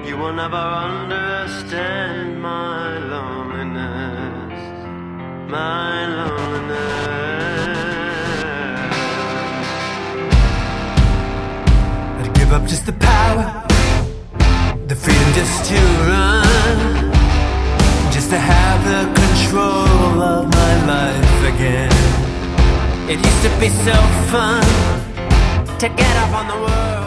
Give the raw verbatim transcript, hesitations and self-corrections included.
You will never understand my loneliness, my loneliness. I'd give up just the power, the freedom just to run, just to have the control of my life again. It used to be so fun to get up on the world.